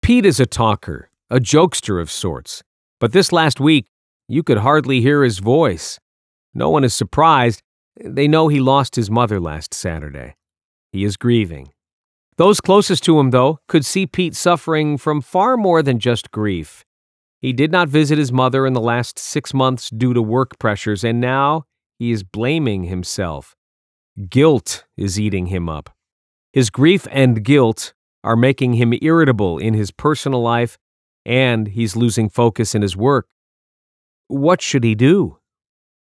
Pete is a talker, a jokester of sorts, but this last week, you could hardly hear his voice. No one is surprised. They know he lost his mother last Saturday. He is grieving. Those closest to him, though, could see Pete suffering from far more than just grief. He did not visit his mother in the last 6 months due to work pressures, and now he is blaming himself. Guilt is eating him up. His grief and guilt are making him irritable in his personal life, and he's losing focus in his work. What should he do?